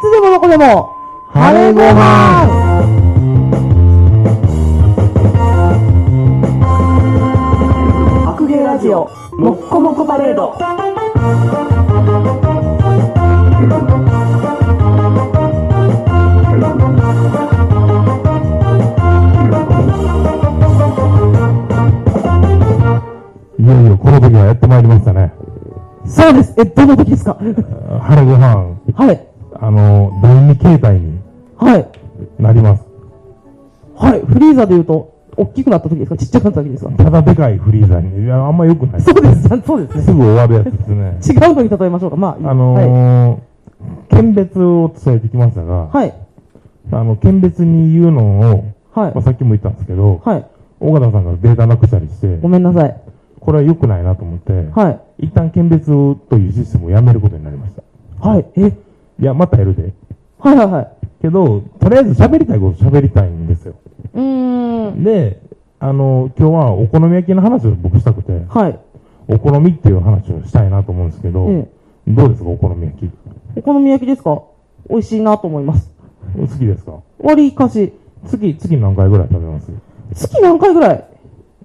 つでもどこでも、 晴れごはん。 白芸ラジオ、もっこもこパレード。 いよいよこの時はやってまいりましたね。 そうです。どの時ですか？ 晴れごはん。 はい。 第二形態にはい。 なります。 はい。フリーザで言うと、大きくなった時ですか？ちっちゃくなった時ですか？ ただでかいフリーザに。いや、あんま良くない。 そうです。そうですね。 すぐ終わるやつですね。 違うのに例えましょうか。まあ、 はい、県別を伝えてきましたが、 はい。 県別に言うのを、 はい。 まあ、さっきも言ったんですけど、 はい。 尾形さんがデータなくしたりして、 ごめんなさい。 これは良くないなと思って、 はい。 一旦県別というシステムをやめることになりました。 はい。 いや、またやるで。 はいはいはい。 けど、とりあえず喋りたいこと喋りたいんですよ。で、今日はお好み焼きの話を僕したくて、 はい。 お好みっていう話をしたいなと思うんですけど、どうですか、お好み焼き。 お好み焼きですか？美味しいなと思います。 好きですか？ 割りかし。 月何回ぐらい食べます？ 月何回ぐらい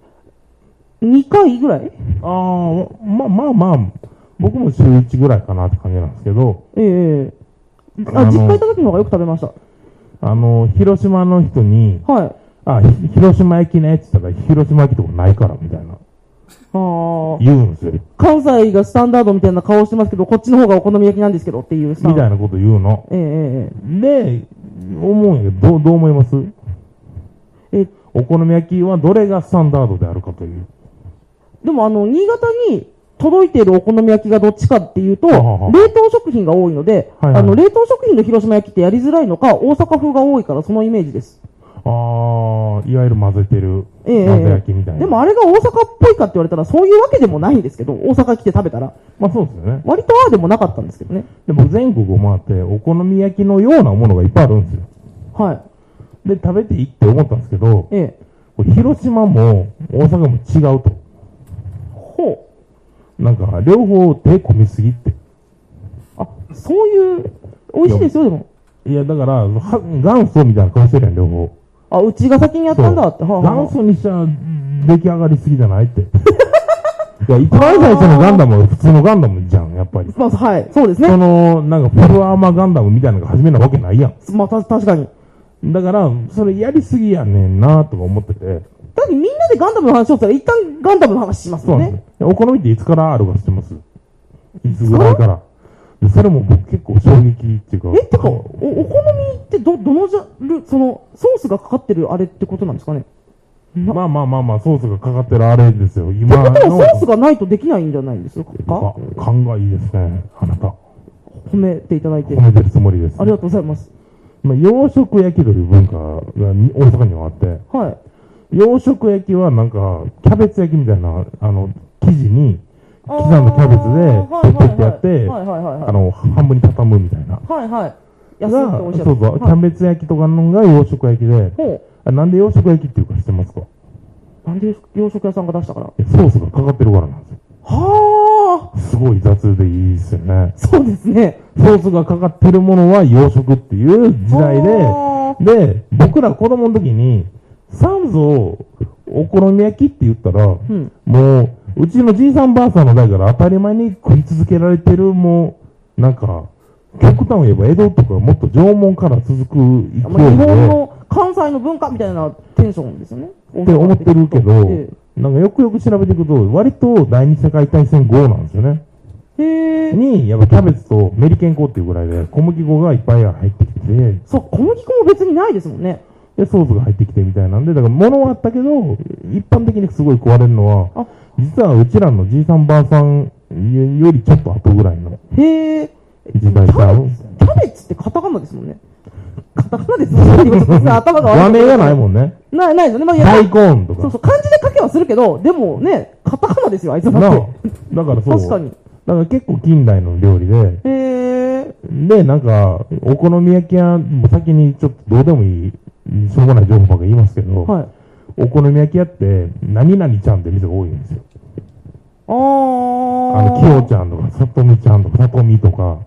？2回ぐらい？ まあ、僕も週1ぐらいかなって感じなんですけど。 実家行った時の方がよく食べました。 広島の人に、 はい。 広島焼きねって言ったら、広島焼きとかないからみたいな。言うんですよ。 関西がスタンダードみたいな顔してますけど、こっちの方がお好み焼きなんですけどっていうみたいなこと言うの。で、思うんやけど、どう思います？お好み焼きはどれがスタンダードであるかという。 でも新潟に届いているお好み焼きがどっちかっていうと、冷凍食品が多いので、冷凍食品の広島焼きってやりづらいのか、大阪風が多いからそのイメージです。 いわゆる混ぜてる、混ぜ焼きみたいな。 でもあれが大阪っぽいかって言われたらそういうわけでもないんですけど、大阪来て食べたら。 まあそうですよね。 割とああでもなかったんですけどね。 でも全国を回ってお好み焼きのようなものがいっぱいあるんですよ。 はい。 で、食べていいって思ったんですけど、広島も大阪も違うと。 ほう。なんか、両方手込みすぎって。 そういう、美味しいですよ、でも。 いや、だから、元祖みたいな顔してるやん、両方。 うちが先にやったんだって。 元祖にしちゃ出来上がりすぎじゃないって。いや、一番最初のガンダムは普通のガンダムじゃん、やっぱり。 まあ、はい、そうですね。 なんか、フルアーマーガンダムみたいなのが初めなわけないやん。 まあ、確かに。 だから、それやりすぎやねんなとか思ってて。 だってみんなでガンダムの話をしたら一旦ガンダムの話しますよね。そうなんです。 お好みっていつからあるか知ってます？いつぐらいから。でそれも僕結構衝撃っていうか。 てか、お好みってどのジャンル、ソースがかかってるあれってことなんですかね？ まあ、ソースがかかってるあれですよ。今の。ってことはソースがないとできないんじゃないんですか？ 勘がいいですね、あなた。 褒めていただいて。 褒めてるつもりです。 ありがとうございます。 洋食焼きという文化が大阪にはあって、洋食焼きはなんか、キャベツ焼きみたいな、生地に、刻んだキャベツで、取ってやって、半分に畳むみたいな。 安いっておっしゃる。 そう、キャベツ焼きとかのが洋食焼きで、なんで洋食焼きっていうか知ってますか？ なんで洋食屋さんが出したから？ ソースがかかってるからなんですよ。すごい雑でいいですよね。 そうですね。 ソースがかかってるものは洋食っていう時代で、僕ら子供の時に、三蔵お好み焼きって言ったら、もう、うちのじいさんばあさんの代から当たり前に食い続けられてる、もう、なんか、極端を言えば江戸とかもっと縄文から続く勢いで。日本の関西の文化みたいなテンションですよね。 って思ってるけど、なんかよくよく調べていくと、割と第二次世界大戦後なんですよね。に、やっぱキャベツとメリケン粉っていうぐらいで、小麦粉がいっぱい入ってきて。 そう、小麦粉も別にないですもんね。 で、ソースが入ってきてみたいなんで、だから物はあったけど、一般的にすごい食われるのは、実はうちらのじいさんばあさんよりちょっと後ぐらいの。時代ちゃう？ キャベツってカタカナですもんね。カタカナですもんね。頭が悪い。 和名がないもんね。 ないですよね。 大根とか。 そう、漢字で書けはするけど、でもね、カタカナですよ、あいつだって。 だからそう。 確かに。 だから結構近代の料理で。で、なんか、お好み焼き屋、もう先にちょっとどうでもいい、しょうがない情報ばっか言いますけど、お好み焼き屋って、何々ちゃんって店が多いんですよ。きよちゃんとか、さとみちゃんとか、さとみとか。 お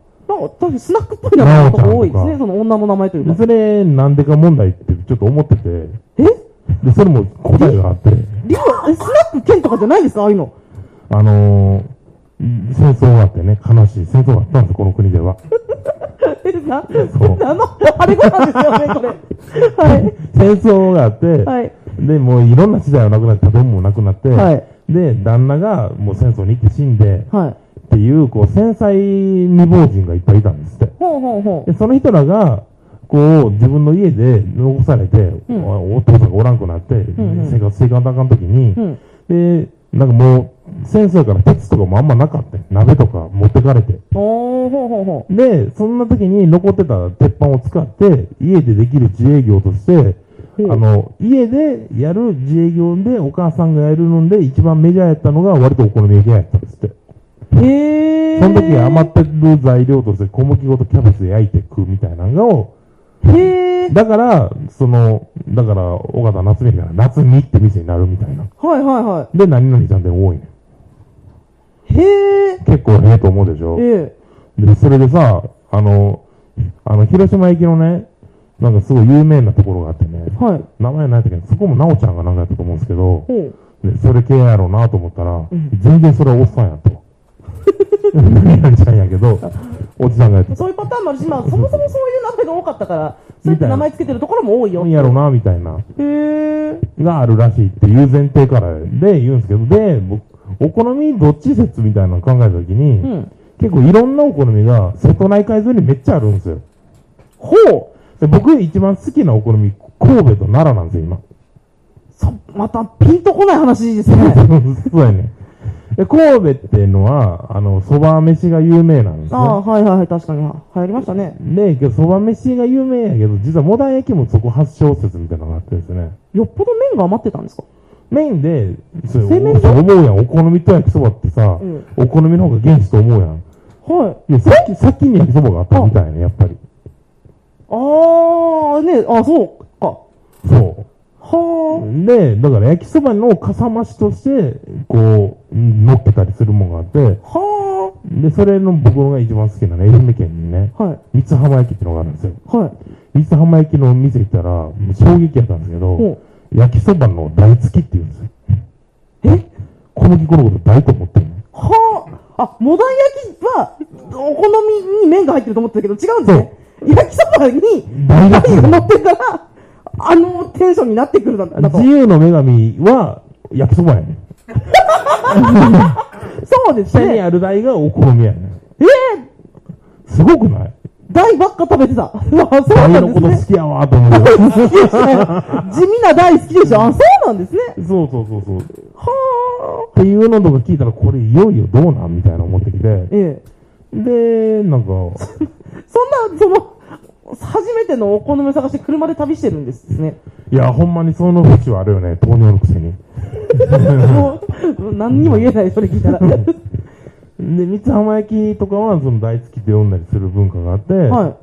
確かにスナックっぽい名前のとこ多いですね、その女の名前というか。 それ、なんでか問題ってちょっと思ってて。 えで、それも答えがあって。 スナック兼とかじゃないですか、ああいうの。 戦争があってね、悲しい戦争があったんです、この国では。 あれごなんですよね、これ。はい。 戦争があって、 はい。 で、もういろんな時代はなくなって、食べ物もなくなって、 はい。 で、旦那がもう戦争に行って死んで、 はい。 っていう、こう、戦災未亡人がいっぱいいたんですって。 ほうほうほう。 で、その人らが、こう、自分の家で残されて、お父さんがおらんくなって、生活していかんとあかんときに、で、なんかもう、戦争やから鉄とかもあんまなかった。鍋とか持ってかれて。 ほうほうほう。で、そんな時に残ってた鉄板を使って、家でできる自営業として、家でやる自営業でお母さんがやるので一番メジャーやったのが割とお好み焼き屋やったんですって。 へー。 その時余ってる材料として小麦粉とキャベツ焼いて食うみたいなのを、 へー。 だから、尾形夏美から夏美って店になるみたいな。 はいはいはい。 で、何々ちゃんで多いね。 へー。 結構と思うでしょ。で、それでさ、広島駅のね、なんかすごい有名なところがあってね。はい。名前ないんだけど、そこもなおちゃんがなんかやったと思うんですけど、で、それ系やろうなと思ったら、全然それはおっさんやと。何々ちゃんやけど、おじさんがやって。 そういうパターンもあるし、まあ、そもそもそういう名前が多かったから、そうやって名前つけてるところも多いよ。 やろうな、みたいな。があるらしいっていう前提からで言うんですけど、で、僕、お好みどっち説みたいなのを考えたときに、結構いろんなお好みが瀬戸内海沿いにめっちゃあるんですよ。 ほう。 で僕一番好きなお好み、神戸と奈良なんですよ、今。 またピンとこない話ですね。 そうやね。で、神戸っていうのは、蕎麦飯が有名なんですね。 はいはいはい、確かに。流行りましたね。 で、蕎麦飯が有名やけど、実はモダン焼きもそこ発祥説みたいなのがあってですね。 よっぽど麺が余ってたんですか？ 麺で、そう思うやん。お好みと焼きそばってさ、お好みの方が原始と思うやん。 はい。 いや、先に焼きそばがあったみたいね、やっぱり。 そうか。 そう。はあ。で、だから焼きそばのかさ増しとして、こう、乗っけたりするものがあって、はあ。で、それの僕が一番好きなのは愛媛県にね、はい。三津浜焼きっていうのがあるんですよ。はい。三津浜焼きの店行ったら、衝撃やったんですけど、焼きそばの大付きって言うんですよ。小麦粉のこと大と思ってるの。 はあ。モダン焼きは、お好みに麺が入ってると思ってたけど、違うんですね。焼きそばに、大が乗ってから、テンションになってくるんだと。 自由の女神は、焼きそばやねん。 そうですね。 下にある台がお好みやねん。すごくない？ 大ばっか食べてた。 大のこと好きやわと思う。 好きですね。地味な大好きでしょ。そうなんですね。 そう。はあ。っていうのとか聞いたら、これいよいよどうなんみたいな思ってきて。で、なんか。 初めてのお好みを探して車で旅してるんですね。 いや、ほんまにその節はあるよね。糖尿のくせに。 もう、何にも言えない、それ聞いたら。で、 三津浜焼きとかは、その大好きで呼んだりする文化があって、はい。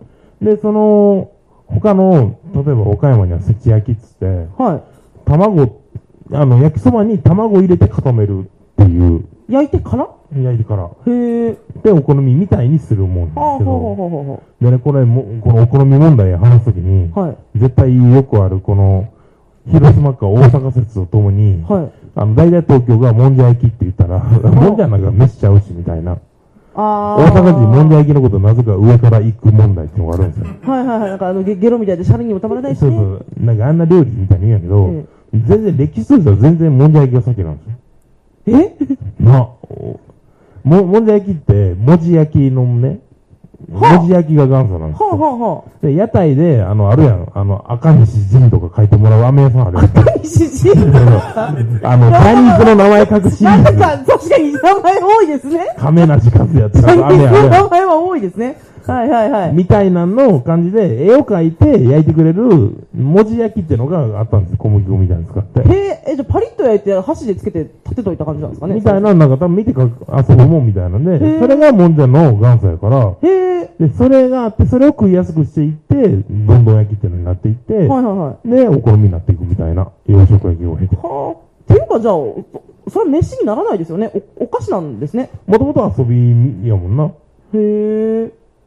で、他の、例えば岡山には関焼きっつって、はい。焼きそばに卵入れて固めるっていう。 焼いてから。 へで、お好みみたいにするもんですけど。でね、このお好み問題話すときに、はい。絶対よくある、この、広島か大阪説とともに、はい。大体東京がもんじゃ焼きって言ったら、もんじゃなんか飯しちゃうし、みたいな。大阪人もんじゃ焼きのことなぜか上から行く問題っていうのがあるんですよ。 はい。なんかゲロみたいでシャレにもたまらないしね。 そう。なんかあんな料理みたいに言うんやけど、全然歴史としては全然もんじゃ焼きが先なんですよ。もんじゃ焼きって、もじ焼きのね、もじ焼きが元祖なんですよ。で、屋台で、あるやん、赤西仁とか書いてもらう飴屋さんあるやん。 赤西仁大肉の名前書くシリーズ。 確かに名前多いですね。 亀梨和也って飴あるやん。 名前は多いですね。はい。 みたいなの感じで、絵を描いて焼いてくれる、文字焼きっていうのがあったんです。小麦粉みたいなの使って。 じゃあパリッと焼いて箸でつけて立てといた感じなんですかね。 みたいな、なんか多分見て遊ぶもんみたいなんで、それがもんじゃの元祖やから、で、それがあって、それを食いやすくしていって、どんどん焼きっていうのになっていって、で、お好みになっていくみたいな、洋食焼きを経て。 っていうかじゃあ、それは飯にならないですよね。お菓子なんですね。 もともと遊びやもんな。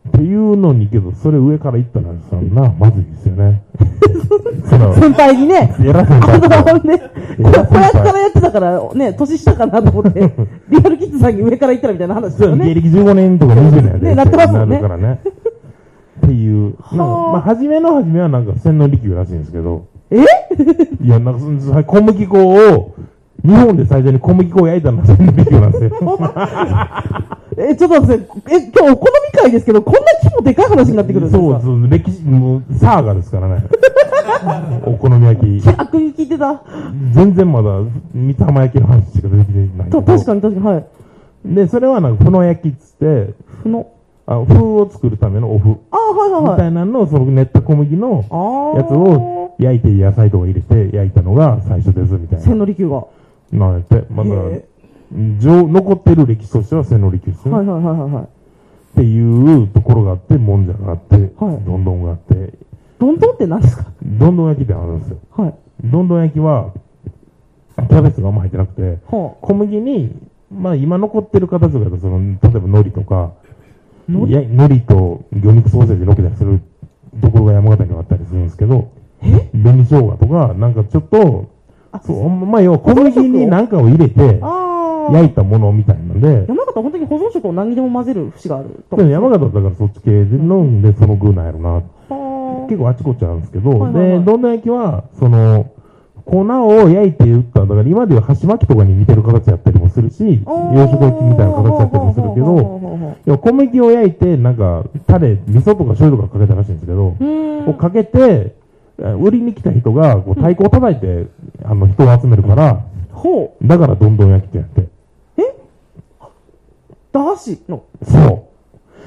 っていうのにけど、それ上から言ったらさ、まずいですよね。 先輩にね。 偉先輩。 ね。子役からやってたからね、年下かなと思って、リアルキッズさんに上から言ったらみたいな話ですよね。 芸歴15年とか20年で。 ね、なってますもんね。 なるからね。っていう。まあ、初めはなんか洗脳利休らしいんですけど。いや、なんか、小麦粉を、日本で最初に小麦粉を焼いたのが洗脳利休なんですよ。 ちょっと待って、今日お好み会ですけど、こんな規模でかい話になってくるんですか？ そう、歴史、もう、サーガですからね。お好み焼き。 逆に聞いてた。 全然まだ、三つ浜焼きの話しか出てきてない。 確かに、はい。 で、それはなんか、麩の焼きっつって、麩を作るためのお麩。みたいなのを、その練った小麦のやつを焼いて野菜とか入れて焼いたのが最初です、みたいな。 千利休が。 なんやって、まだ、残ってる歴史としては千利休ですね。 はい。 っていうところがあって、もんじゃがあって、どんどんがあって。 どんどんって何ですか？ どんどん焼きってあるんですよ。 はい。 どんどん焼きは、キャベツがあんま入ってなくて、小麦に、まあ今残ってる形だと、例えば海苔とか、海苔と魚肉ソーセージ乗っけたりするところが山形にはあったりするんですけど、紅生姜とか、なんかちょっと、まあ要は小麦に何かを入れて、焼いたものみたいなんで。 山形は本当に保存食を何にでも混ぜる節があると。 でも山形だからそっち系で飲んでその具なんやろな。結構あちこちあるんですけど、で、どんどん焼きは、粉を焼いて打った、だから今でいう箸巻きとかに似てる形やったりもするし、洋食焼きみたいな形やったりもするけど、小麦を焼いて、なんか、タレ、味噌とか醤油とかかけたらしいんですけど、をかけて、売りに来た人が、こう、太鼓を叩いて、人を集めるから、だからどんどん焼きってやって。 駄菓子の？ そう。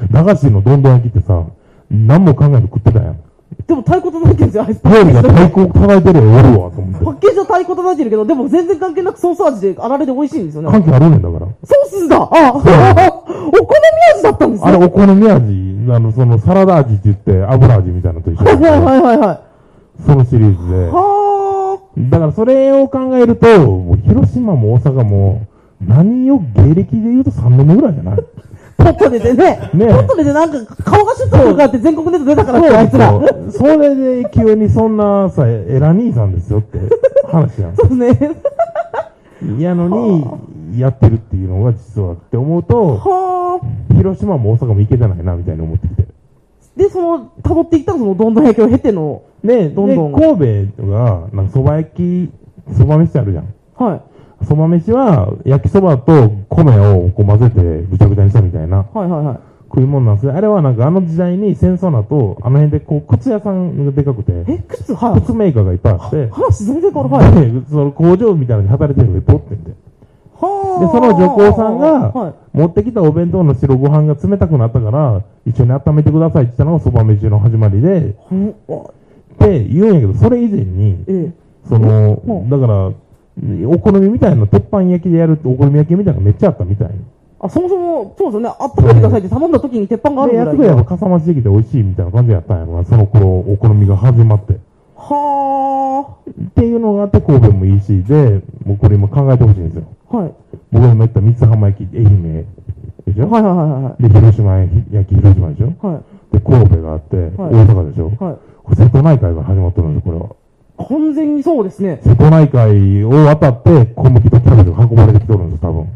駄菓子のどんどん焼きってさ、何も考えず食ってたやん。 でも太鼓叩いてるんですよ、あいつ。 料理が太鼓叩いてるよ、おるわ、と思って。 パッケージは太鼓叩いてるけど、でも全然関係なくソース味であられで美味しいんですよね。 関係あるねんだから。 ソースだお好み味だったんですね。 あれ、お好み味、サラダ味って言って、油味みたいなのと一緒で。 はい。 そのシリーズで。だからそれを考えると、もう広島も大阪も、何を芸歴で言うと3年目ぐらいじゃない？ ポットでね。ポットでなんか顔がシュッとかかって全国ネット出たからってあいつら。 それで急にそんなさ、エラ兄さんですよって話やん。 そうですね。 やのに、やってるっていうのが実はって思うと、広島も大阪も行けてないなみたいに思ってきて。 で、辿っていったらどんどん焼きを経ての、 で、神戸が、なんか蕎麦焼き、蕎麦飯あるじゃん。 はい。 蕎麦飯は、焼き蕎麦と米をこう混ぜてぐちゃぐちゃにしたみたいな。食い物なんですけど、あれはなんか時代に戦争の後、あの辺でこう、靴屋さんがでかくて。 靴メーカーがいっぱいあって。 話全然変わる。 はい。で、その工場みたいなのに働いてるのがいっぱいおってんで。で、その女工さんが、持ってきたお弁当の白ご飯が冷たくなったから、一緒に温めてくださいって言ったのが蕎麦飯の始まりで、って言うんやけど、それ以前に、だから、お好みみたいな鉄板焼きでやるお好み焼きみたいなのがめっちゃあったみたいに。 そもそも、そうですよね。温めてくださいって頼んだ時に鉄板があるぐらい。 やつがやっぱかさ増しできて美味しいみたいな感じやったんやろな、その頃、お好みが始まって。っていうのがあって、神戸もいいし、で、もうこれ今考えてほしいんですよ。僕が今言った三つ浜焼き、愛媛でしょ。で、広島焼き、広島でしょ。で、神戸があって、大阪でしょ。これ瀬戸内海が始まってるんですよ、これは。 完全にそうですね。 瀬戸内海を渡って小麦とキャベツが運ばれてきとるんですよ、多分。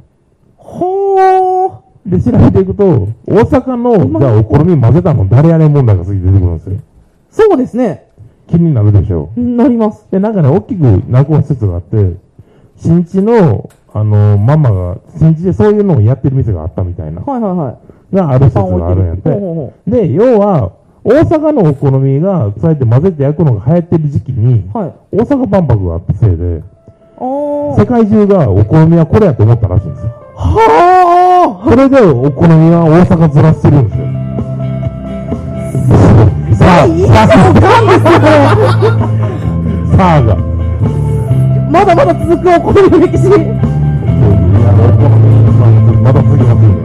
で、調べていくと、大阪の、じゃあお好み混ぜたの誰やねん問題が次出てくるんですよ。 そうですね。 気になるでしょ。 なります。 で、なんかね、大きく内向施設があって、新地の、ママが、新地でそういうのをやってる店があったみたいな。がある施設があるんやって。で、要は、大阪のお好みが、そうやって混ぜて焼くのが流行ってる時期に、大阪万博があったせいで、世界中がお好みはこれやと思ったらしいんですよ。それでお好みは大阪ずらしてるんですよ。さあが。まだまだ続くお好みの歴史。 まだ続きますよ。